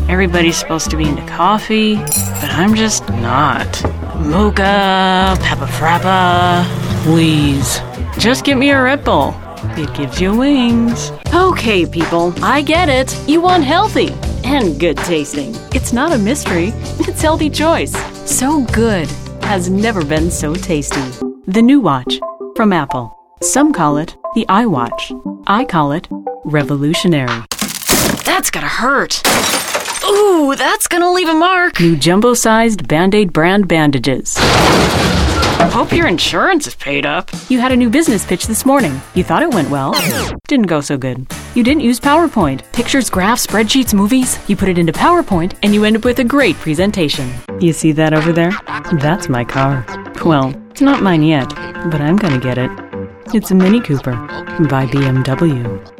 Everybody's supposed to be into coffee, but I'm just not. Mocha, Peppa Frappa, please. Just get me a Red Bull. It gives you wings. Okay, people, I get it. You want healthy and good tasting. It's not a mystery. It's healthy choice. So good. Has never been so tasty. The new watch from Apple. Some call it the iWatch. I call it revolutionary. That's gotta hurt. Ooh, that's gonna leave a mark. New jumbo-sized Band-Aid brand bandages. Hope your insurance is paid up. You had a new business pitch this morning. You thought it went well. Didn't go so good. You didn't use PowerPoint. Pictures, graphs, spreadsheets, movies. You put it into PowerPoint and you end up with a great presentation. You see that over there? That's my car. Well, it's not mine yet, but I'm gonna get it. It's a Mini Cooper by BMW.